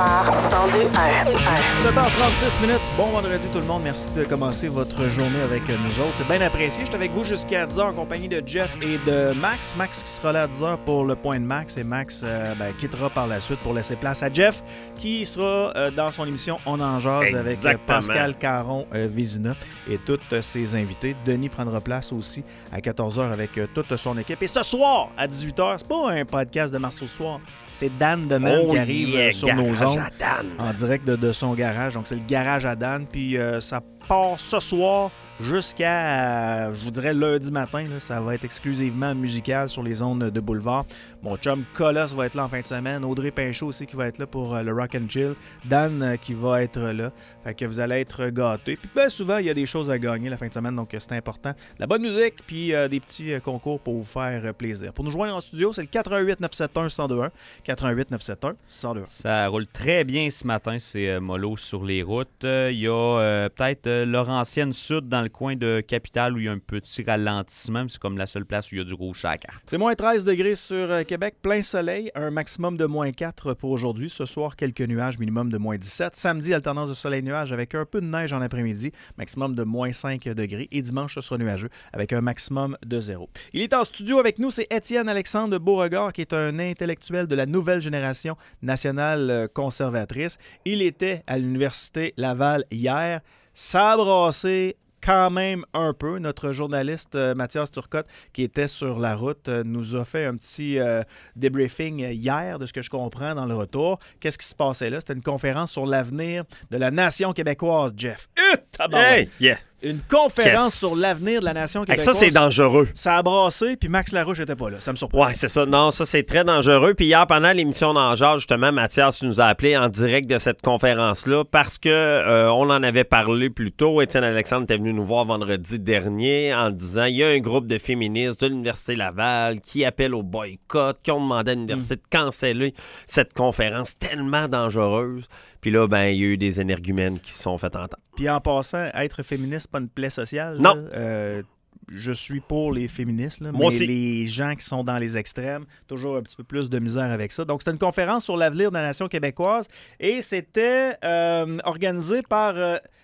Boulevard 102.1. 7h36 minutes. Bon vendredi tout le monde. Merci de commencer votre journée avec nous autres. C'est bien apprécié. Je suis avec vous jusqu'à 10h en compagnie de Jeff et de Max. Max qui sera là à 10h pour le point de Max. Et Max quittera par la suite pour laisser place à Jeff qui sera dans son émission On en jase avec Pascal Caron-Vézina et tous ses invités. Denis prendra place aussi à 14h avec toute son équipe. Et ce soir à 18h, c'est pas un podcast de Marceau ce soir. C'est Dan Demel qui arrive sur nos ondes en direct de son garage. Donc, c'est le garage à Dan. Puis, ça part ce soir jusqu'à, je vous dirais, lundi matin. Là, ça va être exclusivement musical sur les ondes de Boulevard. Mon chum Colosse va être là en fin de semaine. Audrey Pinchot aussi qui va être là pour le Rock and Chill. Dan qui va être là. Fait que vous allez être gâtés. Puis, ben, souvent, il y a des choses à gagner la fin de semaine. Donc, c'est important. La bonne musique, puis des petits concours pour vous faire plaisir. Pour nous joindre en studio, c'est le 88 971 1021. 88 971 1021. Ça roule très bien ce matin, c'est mollo sur les routes. Il y a peut-être Laurentienne Sud dans le coin de Capitale où il y a un petit ralentissement. C'est comme la seule place où il y a du rouge à la carte. C'est moins 13 degrés sur Québec, plein soleil, un maximum de moins 4 pour aujourd'hui. Ce soir, quelques nuages, minimum de moins 17. Samedi, alternance de soleil-nuage avec un peu de neige en après-midi, maximum de moins 5 degrés. Et dimanche, ce sera nuageux avec un maximum de 0. Il est en studio avec nous, c'est Étienne Alexandre Beauregard qui est un intellectuel de la nouvelle génération nationale conservatrice. Il était à l'Université Laval hier. Ça a brassé quand même un peu. Notre journaliste Mathias Turcotte, qui était sur la route, nous a fait un petit débriefing hier de ce que je comprends dans le retour. Qu'est-ce qui se passait là? C'était une conférence sur l'avenir de la nation québécoise, Jeff. Hey, yeah. Une conférence sur l'avenir de la nation québécoise. Ça, c'est dangereux. Ça a brassé, puis Max Larouche n'était pas là. Ça me surprend. Ouais, c'est ça. Non, ça, c'est très dangereux. Puis hier, pendant l'émission d'En jase, justement, Mathias nous a appelé en direct de cette conférence-là parce que on en avait parlé plus tôt. Étienne Alexandre était venu nous voir vendredi dernier en disant il y a un groupe de féministes de l'Université Laval qui appellent au boycott, qui ont demandé à l'université de canceller cette conférence tellement dangereuse. Puis là, ben, il y a eu des énergumènes qui se sont fait entendre. Puis en passant, être féministe, pas une plaie sociale. Non. Je suis pour les féministes, là, Moi mais aussi. les gens qui sont dans les extrêmes, toujours un petit peu plus de misère avec ça. Donc, c'était une conférence sur l'avenir de la nation québécoise et c'était organisé par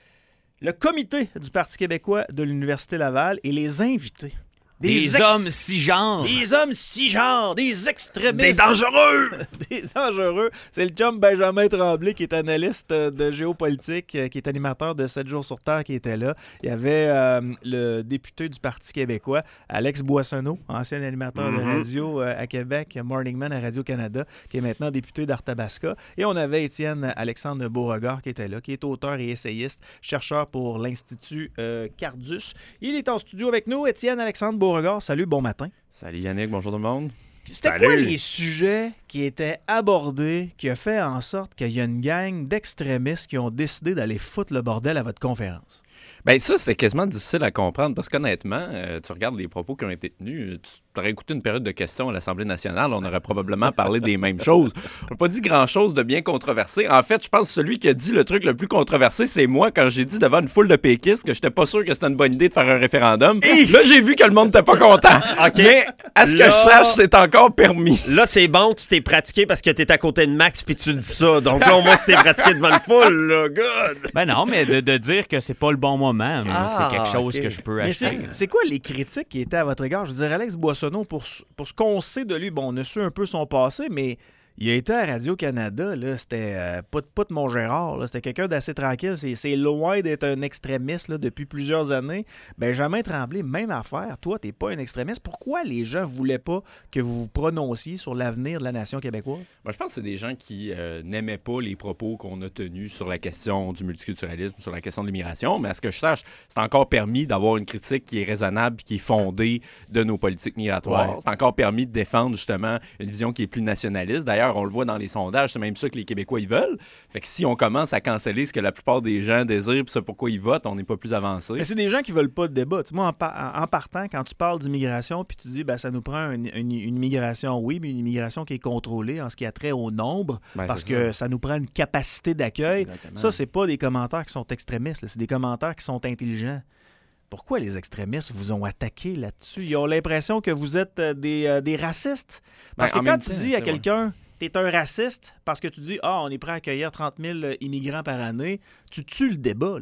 le comité du Parti québécois de l'Université Laval et les invités. Des hommes cisgenres. Des hommes cisgenres, des extrémistes. Des dangereux! Des dangereux. C'est le chum Benjamin Tremblay qui est analyste de géopolitique, qui est animateur de 7 jours sur Terre qui était là. Il y avait le député du Parti québécois, Alex Boissonneau, ancien animateur de radio à Québec, Morning Man à Radio-Canada, qui est maintenant député d'Arthabasca. Et on avait Étienne Alexandre Beauregard qui était là, qui est auteur et essayiste, chercheur pour l'Institut Cardus. Il est en studio avec nous, Étienne Alexandre Beauregard. Salut, bon matin. Salut Yannick, bonjour tout le monde. C'était quoi les sujets qui étaient abordés qui a fait en sorte qu'il y a une gang d'extrémistes qui ont décidé d'aller foutre le bordel à votre conférence? Bien ça, c'était quasiment difficile à comprendre parce qu'honnêtement, tu regardes les propos qui ont été tenus, tu aurais écouté une période de questions à l'Assemblée nationale, on aurait probablement parlé des mêmes choses. On n'a pas dit grand-chose de bien controversé. En fait, je pense que celui qui a dit le truc le plus controversé, c'est moi quand j'ai dit devant une foule de péquistes que j'étais pas sûr que c'était une bonne idée de faire un référendum. Là, j'ai vu que le monde n'était pas content. Mais à ce que je sache, c'est encore permis. Là, c'est bon, tu t'es pratiqué parce que t'es à côté de Max puis tu dis ça. Donc là, au moins, tu t'es pratiqué devant une foule, là. Good! Ben non, mais de dire que c'est pas le bon moment, c'est quelque chose que je peux Mais acheter. c'est quoi les critiques qui étaient à votre égard? Je veux dire, Alex Boissonneau, pour ce qu'on sait de lui, bon, on a su un peu son passé, mais il a été à Radio-Canada, là, c'était pas de Montgérard, là, c'était quelqu'un d'assez tranquille, c'est loin d'être un extrémiste là, depuis plusieurs années. Benjamin Tremblay, même affaire, toi, t'es pas un extrémiste. Pourquoi les gens voulaient pas que vous vous prononciez sur l'avenir de la nation québécoise? Moi, je pense que c'est des gens qui n'aimaient pas les propos qu'on a tenus sur la question du multiculturalisme, sur la question de l'immigration, mais à ce que je sache, c'est encore permis d'avoir une critique qui est raisonnable et qui est fondée de nos politiques migratoires. Ouais. C'est encore permis de défendre justement une vision qui est plus nationaliste. D'ailleurs, on le voit dans les sondages, c'est même ça que les Québécois ils veulent. Fait que si on commence à canceller ce que la plupart des gens désirent, puis c'est pourquoi ils votent, on n'est pas plus avancé. Mais c'est des gens qui veulent pas de débat. Tu sais, moi, en partant, quand tu parles d'immigration, puis tu dis, ben, ça nous prend une immigration, oui, mais une immigration qui est contrôlée en ce qui a trait au nombre, parce que ça nous prend une capacité d'accueil. Exactement. Ça, c'est pas des commentaires qui sont extrémistes, là, c'est des commentaires qui sont intelligents. Pourquoi les extrémistes vous ont attaqué là-dessus? Ils ont l'impression que vous êtes des racistes. Parce que quand tu dis à quelqu'un t'es un raciste parce que tu dis « Ah, on est prêt à accueillir 30 000 immigrants par année », tu tues le débat, là.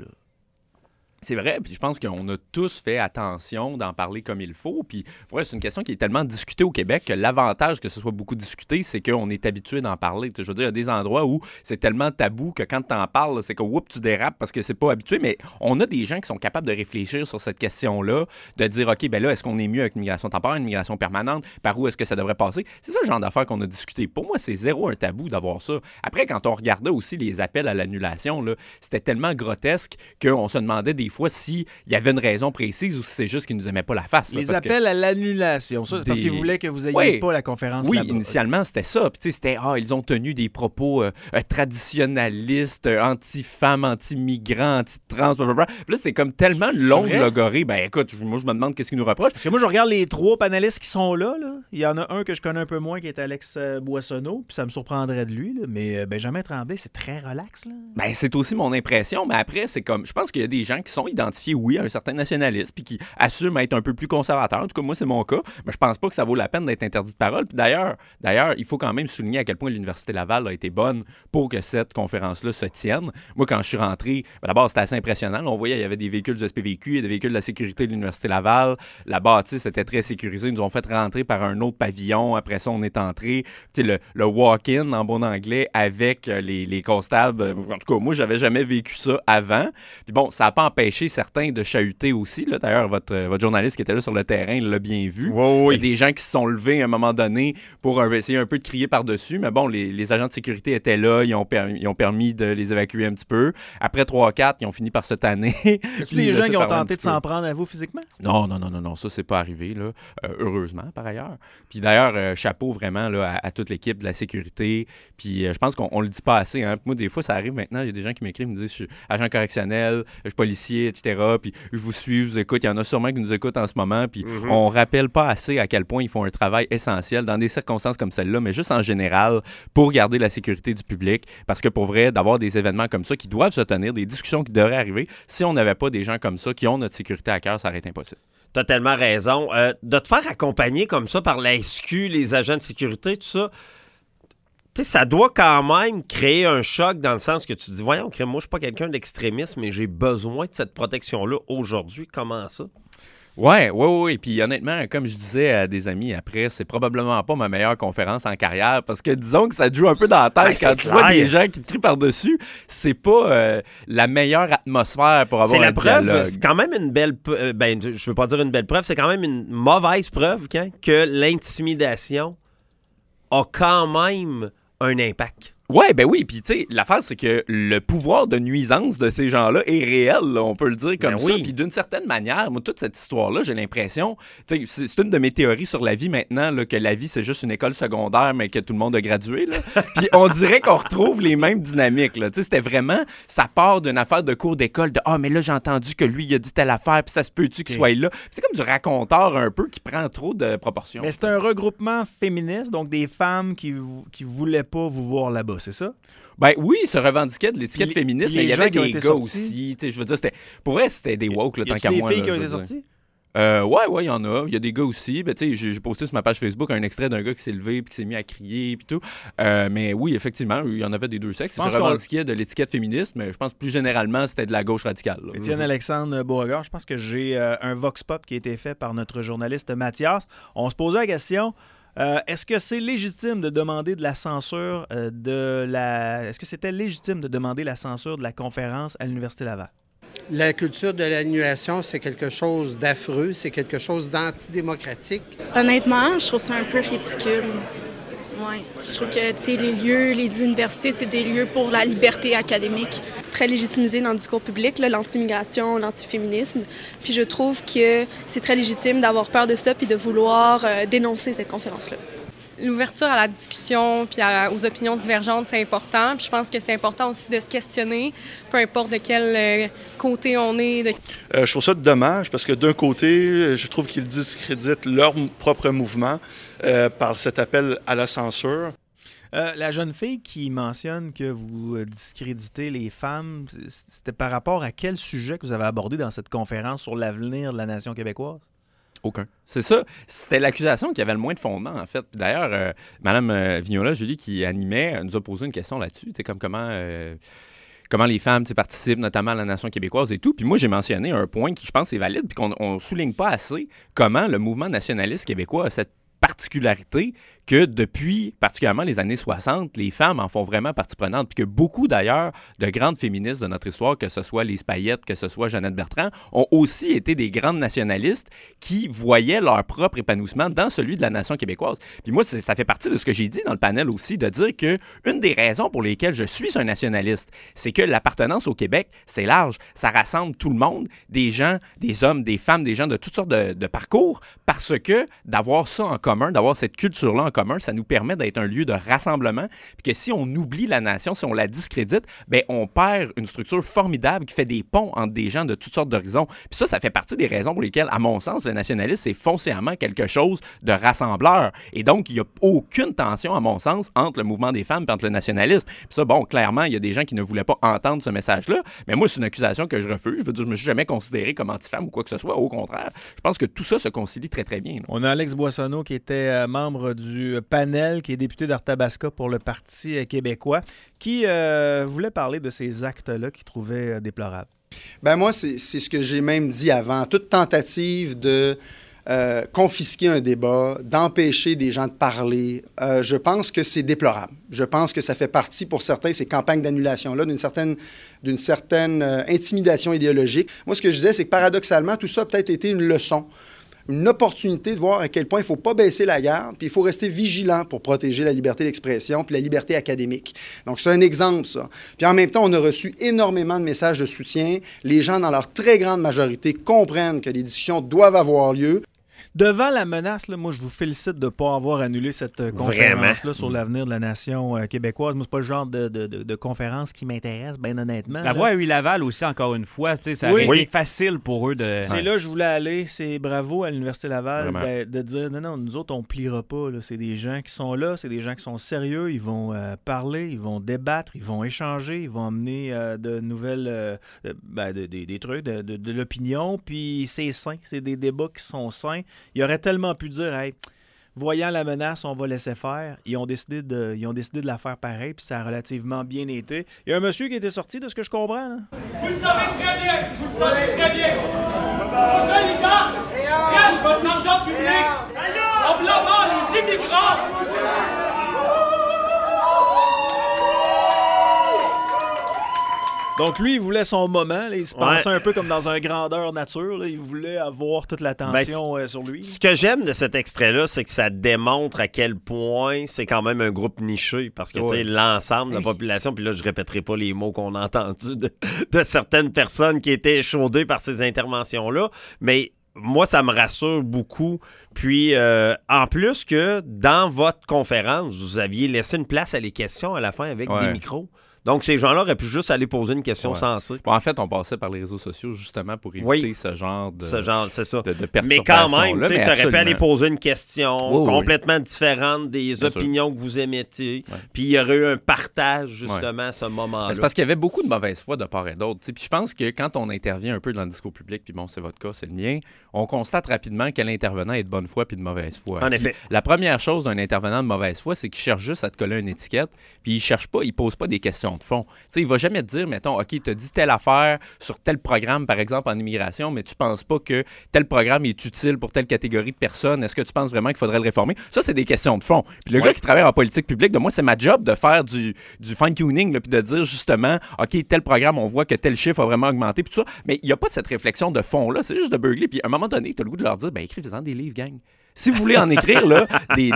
C'est vrai, puis je pense qu'on a tous fait attention d'en parler comme il faut. Puis, ouais, c'est une question qui est tellement discutée au Québec que l'avantage que ce soit beaucoup discuté, c'est qu'on est habitué d'en parler. Je veux dire, il y a des endroits où c'est tellement tabou que quand tu en parles, c'est que whoop, tu dérapes parce que c'est pas habitué. Mais on a des gens qui sont capables de réfléchir sur cette question-là, de dire, OK, ben là, est-ce qu'on est mieux avec une migration temporaire, une migration permanente? Par où est-ce que ça devrait passer? C'est ça le genre d'affaires qu'on a discuté. Pour moi, c'est zéro un tabou d'avoir ça. Après, quand on regardait aussi les appels à l'annulation, là, c'était tellement grotesque qu'on se demandait des fois s'il y avait une raison précise ou si c'est juste qu'ils nous aimaient pas la face. Là, les appels à l'annulation, ça, c'est parce qu'ils voulaient que vous ayez pas la conférence oui, là-bas. initialement, c'était ça. Puis, c'était, ils ont tenu des propos traditionnalistes, anti-femmes, anti-migrants, anti-trans, blablabla. Puis là, c'est comme tellement une longue logorée. Ben écoute, moi, je me demande qu'est-ce qu'ils nous reprochent. Parce que moi, je regarde les 3 panélistes qui sont là. Il y en a un que je connais un peu moins, qui est Alex Boissonneau, puis ça me surprendrait de lui. Là. Mais Benjamin Tremblay, c'est très relax. Là. Ben, c'est aussi mon impression. Mais après, c'est comme, je pense qu'il y a des gens qui sont identifiés, oui, à un certain nationalisme, puis qui assument être un peu plus conservateurs. En tout cas, moi, c'est mon cas. Mais je pense pas que ça vaut la peine d'être interdit de parole. Puis d'ailleurs, il faut quand même souligner à quel point l'Université Laval a été bonne pour que cette conférence-là se tienne. Moi, quand je suis rentré, d'abord, c'était assez impressionnant. Là, on voyait, il y avait des véhicules du SPVQ, il y a des véhicules de la sécurité de l'Université Laval. La bâtisse était très sécurisée. Ils nous ont fait rentrer par un autre pavillon. Après ça, on est entré. Le walk-in, en bon anglais, avec les constables. En tout cas, moi, j'avais jamais vécu ça avant. Puis bon, ça n'a pas empêché certains de chahuter aussi. Là. D'ailleurs, votre journaliste qui était là sur le terrain, il l'a bien vu. Oui. Il y a des gens qui se sont levés à un moment donné pour essayer un peu de crier par-dessus. Mais bon, les agents de sécurité étaient là. Ils ont permis de les évacuer un petit peu. Après 3-4, ils ont fini par se tanner. As-tu des gens qui ont tenté de s'en prendre à vous physiquement? Non. Ça, c'est pas arrivé, là. Heureusement, par ailleurs. Puis d'ailleurs, chapeau vraiment là, à toute l'équipe de la sécurité. Puis je pense qu'on le dit pas assez. Hein. Moi, des fois, ça arrive maintenant. Il y a des gens qui m'écrivent, me disent, je suis agent correctionnel, je suis policier, etc. Puis je vous suis, je vous écoute. Il y en a sûrement qui nous écoutent en ce moment. Puis on rappelle pas assez à quel point ils font un travail essentiel dans des circonstances comme celle-là, mais juste en général pour garder la sécurité du public. Parce que pour vrai, d'avoir des événements comme ça qui doivent se tenir, des discussions qui devraient arriver, si on n'avait pas des gens comme ça qui ont notre sécurité à cœur, ça aurait été impossible. T'as tellement raison. De te faire accompagner comme ça par la SQ, les agents de sécurité, tout ça, tu sais, ça doit quand même créer un choc dans le sens que tu te dis, voyons, moi, je suis pas quelqu'un d'extrémiste, mais j'ai besoin de cette protection-là aujourd'hui. Comment ça? Oui. Puis honnêtement, comme je disais à des amis après, c'est probablement pas ma meilleure conférence en carrière parce que disons que ça te joue un peu dans la tête quand tu vois des gens qui te crient par-dessus. C'est pas la meilleure atmosphère pour avoir un dialogue. C'est quand même une belle... je veux pas dire une belle preuve, c'est quand même une mauvaise preuve que l'intimidation a quand même un impact. Ouais, ben oui, puis tu sais, l'affaire, c'est que le pouvoir de nuisance de ces gens-là est réel, là, on peut le dire comme ça. Puis d'une certaine manière, moi, toute cette histoire-là, j'ai l'impression, tu sais, c'est une de mes théories sur la vie maintenant, là, que la vie, c'est juste une école secondaire, mais que tout le monde a gradué, là. Puis on dirait qu'on retrouve les mêmes dynamiques, là. Tu sais, c'était vraiment, ça part d'une affaire de cours d'école, de « Ah, mais là, j'ai entendu que lui, il a dit telle affaire, puis ça se peut-tu qu'il soit là? » C'est comme du raconteur un peu qui prend trop de proportions. Mais c'est un regroupement féministe, donc des femmes qui voulaient pas vous voir là-bas. C'est ça? Ben oui, ils se revendiquaient de l'étiquette féministe, mais il y avait des gars aussi. Je veux dire, pour vrai, c'était des woke, là, tant qu'à moi. Il y a des filles qui ont été sorties? Ouais, il y en a. Il y a des gars aussi. Ben, j'ai posté sur ma page Facebook un extrait d'un gars qui s'est levé puis qui s'est mis à crier puis tout. Mais oui, effectivement, il y en avait des deux sexes. Ils se revendiquaient de l'étiquette féministe, mais je pense plus généralement, c'était de la gauche radicale. Étienne-Alexandre Beauregard, je pense que j'ai un vox pop qui a été fait par notre journaliste Mathias. On se posait la question... est-ce que c'est légitime de demander de la censure Est-ce que c'était légitime de demander la censure de la conférence à l'Université Laval? La culture de l'annulation, c'est quelque chose d'affreux, c'est quelque chose d'antidémocratique. Honnêtement, je trouve ça un peu ridicule. Ouais. Je trouve que les universités, c'est des lieux pour la liberté académique. Très légitimisé dans le discours public, l'anti-immigration, l'antiféminisme. Puis je trouve que c'est très légitime d'avoir peur de ça puis de vouloir dénoncer cette conférence-là. L'ouverture à la discussion puis aux opinions divergentes, c'est important. Puis je pense que c'est important aussi de se questionner, peu importe de quel côté on est. Je trouve ça dommage parce que d'un côté, je trouve qu'ils discréditent leur propre mouvement par cet appel à la censure. La jeune fille qui mentionne que vous discréditez les femmes, c'était par rapport à quel sujet que vous avez abordé dans cette conférence sur l'avenir de la nation québécoise? Aucun. C'est ça. C'était l'accusation qui avait le moins de fondement, en fait. Puis d'ailleurs, Mme Vignola, Julie, qui animait, nous a posé une question là-dessus. Comme comment les femmes participent, notamment à la nation québécoise et tout. Puis moi, j'ai mentionné un point qui, je pense, est valide, puis qu'on ne souligne pas assez, comment le mouvement nationaliste québécois a cette particularité que depuis, particulièrement les années 60, les femmes en font vraiment partie prenante, puis que beaucoup, d'ailleurs, de grandes féministes de notre histoire, que ce soit Lise Payette, que ce soit Jeannette Bertrand, ont aussi été des grandes nationalistes qui voyaient leur propre épanouissement dans celui de la nation québécoise. Puis moi, ça fait partie de ce que j'ai dit dans le panel aussi, de dire que une des raisons pour lesquelles je suis un nationaliste, c'est que l'appartenance au Québec, c'est large. Ça rassemble tout le monde, des gens, des hommes, des femmes, des gens de toutes sortes de parcours, parce que d'avoir ça en commun, d'avoir cette culture-là en commun, ça nous permet d'être un lieu de rassemblement, puis que si on oublie la nation, si on la discrédite, ben on perd une structure formidable qui fait des ponts entre des gens de toutes sortes d'horizons. Puis ça fait partie des raisons pour lesquelles, à mon sens, le nationalisme, c'est foncièrement quelque chose de rassembleur. Et donc, il n'y a aucune tension, à mon sens, entre le mouvement des femmes et entre le nationalisme. Puis ça, bon, clairement, il y a des gens qui ne voulaient pas entendre ce message-là, mais moi, c'est une accusation que je refuse. Je veux dire, je me suis jamais considéré comme anti-femme ou quoi que ce soit. Au contraire, je pense que tout ça se concilie très, très bien. Là. On a Alex Boissonneau qui était membre du panel, qui est député d'Arthabasca pour le Parti québécois, qui voulait parler de ces actes-là qu'il trouvait déplorables. Ben moi, c'est ce que j'ai même dit avant. Toute tentative de confisquer un débat, d'empêcher des gens de parler, je pense que c'est déplorable. Je pense que ça fait partie, pour certains, ces campagnes d'annulation-là, d'une certaine intimidation idéologique. Moi, ce que je disais, c'est que paradoxalement, tout ça a peut-être été une leçon, une opportunité de voir à quel point il ne faut pas baisser la garde, puis il faut rester vigilant pour protéger la liberté d'expression puis la liberté académique. Donc, c'est un exemple, ça. Puis en même temps, on a reçu énormément de messages de soutien. Les gens, dans leur très grande majorité, comprennent que les discussions doivent avoir lieu. Devant la menace, là, moi, je vous félicite de ne pas avoir annulé cette conférence-là sur l'avenir de la nation québécoise. Moi, c'est pas le genre de conférence qui m'intéresse, bien honnêtement. La voix à Huit-Laval aussi, encore une fois, ça aurait été facile pour eux de... C'est là que je voulais aller. C'est bravo à l'Université Laval de dire, non, nous autres, on ne pliera pas. Là. C'est des gens qui sont là, c'est des gens qui sont sérieux, ils vont parler, ils vont débattre, ils vont échanger, ils vont amener de nouvelles... des trucs, de l'opinion, puis c'est sain. C'est des débats qui sont sains. Il aurait tellement pu dire, hey, voyant la menace, on va laisser faire. Ils ont décidé de la faire pareil, puis ça a relativement bien été. Il y a un monsieur qui était sorti, de ce que je comprends. Là. Vous le savez très bien, Vos oligarques prennent votre argent public en blâmant les immigrants. Donc, lui, il voulait son moment. Là. Il se pensait un peu comme dans un grandeur nature. Là. Il voulait avoir toute l'attention sur lui. Ce que j'aime de cet extrait-là, c'est que ça démontre à quel point c'est quand même un groupe niché. Parce que l'ensemble de la population, puis là, je répéterai pas les mots qu'on a entendus de certaines personnes qui étaient échaudées par ces interventions-là. Mais moi, ça me rassure beaucoup. Puis, en plus que dans votre conférence, vous aviez laissé une place à les questions à la fin avec des micros. Donc, ces gens-là auraient pu juste aller poser une question sensée. Bon, en fait, on passait par les réseaux sociaux justement pour éviter ce genre de perturbation. Mais quand même, tu aurais pu aller poser une question complètement différente des opinions que vous émettiez. Puis, il y aurait eu un partage, justement, à ce moment-là. C'est parce qu'il y avait beaucoup de mauvaise foi de part et d'autre. Puis, je pense que quand on intervient un peu dans le discours public, puis bon, c'est votre cas, c'est le mien, on constate rapidement quel intervenant est de bonne foi puis de mauvaise foi. En effet. La première chose d'un intervenant de mauvaise foi, c'est qu'il cherche juste à te coller une étiquette, puis il pose pas des questions de fond. T'sais, il va jamais te dire, mettons, OK, tu as dit telle affaire sur tel programme, par exemple, en immigration, mais tu penses pas que tel programme est utile pour telle catégorie de personnes. Est-ce que tu penses vraiment qu'il faudrait le réformer? Ça, c'est des questions de fond. Puis le gars qui travaille en politique publique, de moi, c'est ma job de faire du fine-tuning, puis de dire justement, OK, tel programme, on voit que tel chiffre a vraiment augmenté, puis tout ça. Mais il n'y a pas de cette réflexion de fond-là. C'est juste de beugler. Puis à un moment donné, tu as le goût de leur dire, ben écrivez-en des livres, gang. Si vous voulez en écrire là,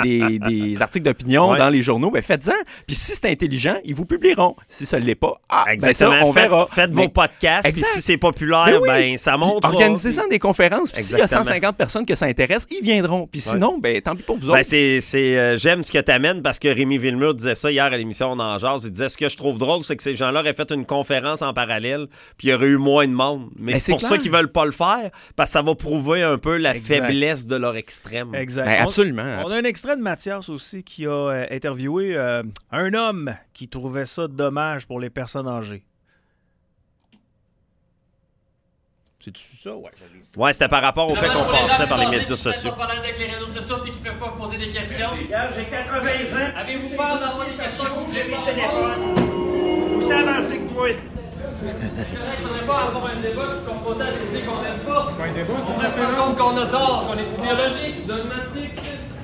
des articles d'opinion dans les journaux, ben faites-en. Puis si c'est intelligent, ils vous publieront. Si ça ne l'est pas, ben ça, on verra. Faites vos podcasts, puis si c'est populaire, ben ça montre. Organisez-en des conférences, puis s'il y a 150 personnes que ça intéresse, ils viendront. Puis sinon, ben tant pis pour vous autres. J'aime ce que tu amènes parce que Rémi Villemur disait ça hier à l'émission On en jase. Il disait, ce que je trouve drôle, c'est que ces gens-là auraient fait une conférence en parallèle, puis il y aurait eu moins de monde. Mais c'est pour ça qu'ils veulent pas le faire, parce que ça va prouver un peu la faiblesse de leur extrême. Exact. Ben, absolument. On a un extrait de Mathias aussi qui a interviewé un homme qui trouvait ça dommage pour les personnes âgées. C'est-tu ça? Ouais, Ouais, c'était par rapport au fait qu'on passait par les médias sociaux. Qui avec les réseaux sociaux et qui ne peuvent pas vous poser des questions. Regarde, j'ai 80 ans. Avez-vous peur d'avoir des questions que vous J'ai pouvez mes pas téléphones. Vous savez avancer que toi. Il ne faudrait pas avoir un débat qui se confronter à des idées qu'on n'aime pas. Pas un débat, On se rend compte qu'on a tort, qu'on est idéologique, dogmatique.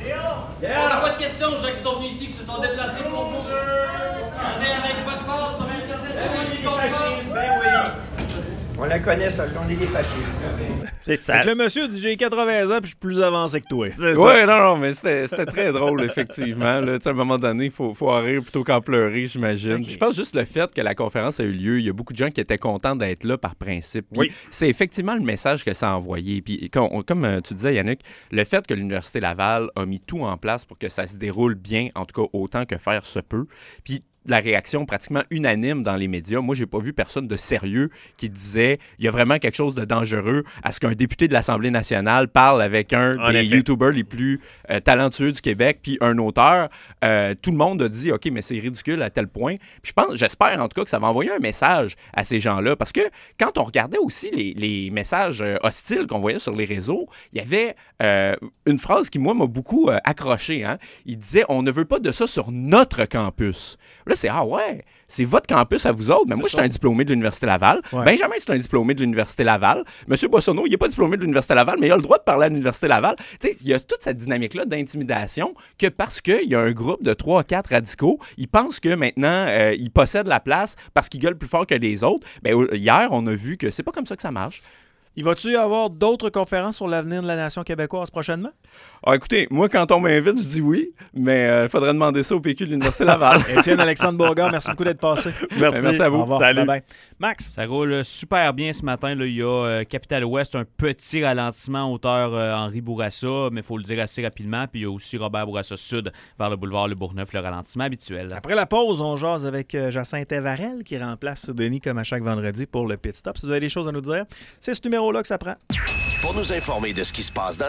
On n'a pas de questions aux gens qui sont venus ici, qui se sont déplacés pour vous. Regardez avec votre base sur Internet. Fascisme, ben oui. On la connaît, ça, on est des fascistes. C'est ça. Le monsieur dit j'ai 80 ans puis je suis plus avancé que toi. Oui, non, mais c'était très drôle, effectivement. Là, à un moment donné, il faut en rire plutôt qu'en pleurer, j'imagine. Okay. Je pense juste le fait que la conférence a eu lieu, il y a beaucoup de gens qui étaient contents d'être là par principe. Oui. C'est effectivement le message que ça a envoyé. Puis, comme tu disais, Yannick, le fait que l'Université Laval a mis tout en place pour que ça se déroule bien, en tout cas autant que faire se peut. Puis, la réaction pratiquement unanime dans les médias. Moi, j'ai pas vu personne de sérieux qui disait il y a vraiment quelque chose de dangereux à ce qu'un député de l'Assemblée nationale parle avec un des YouTubers les plus talentueux du Québec puis un auteur. Tout le monde a dit OK, mais c'est ridicule à tel point. Puis j'espère en tout cas que ça va envoyer un message à ces gens-là parce que quand on regardait aussi les messages hostiles qu'on voyait sur les réseaux, il y avait une phrase qui, moi, m'a beaucoup accroché. Hein? Il disait on ne veut pas de ça sur notre campus. Là, c'est ah ouais, c'est votre campus à vous autres. Mais moi, je suis un diplômé de l'Université Laval. Ouais. Benjamin, c'est un diplômé de l'Université Laval. Monsieur Boissonneau, il n'est pas diplômé de l'Université Laval, mais il a le droit de parler à l'Université Laval. Tu sais, il y a toute cette dynamique-là d'intimidation que parce qu'il y a un groupe de 3 ou 4 radicaux, ils pensent que maintenant, ils possèdent la place parce qu'ils gueulent plus fort que les autres. Bien, hier, on a vu que c'est pas comme ça que ça marche. Il va-tu y avoir d'autres conférences sur l'avenir de la nation québécoise prochainement? Ah, écoutez, moi, quand on m'invite, je dis oui, mais il faudrait demander ça au PQ de l'Université Laval. Étienne Alexandre Beauregard, merci beaucoup d'être passé. Merci à vous. Au revoir. Salut. Bye-bye. Max? Ça roule super bien ce matin. Là. Il y a Capital Ouest, un petit ralentissement hauteur Henri Bourassa, mais il faut le dire assez rapidement. Puis il y a aussi Robert Bourassa Sud vers le boulevard Le Bourgneuf, le ralentissement habituel. Après la pause, on jase avec Jacinthe Varel qui remplace Denis comme à chaque vendredi pour le pit stop. Si vous avez des choses à nous dire, c'est ce numéro-là que ça prend. Pour nous informer de ce qui se passe dans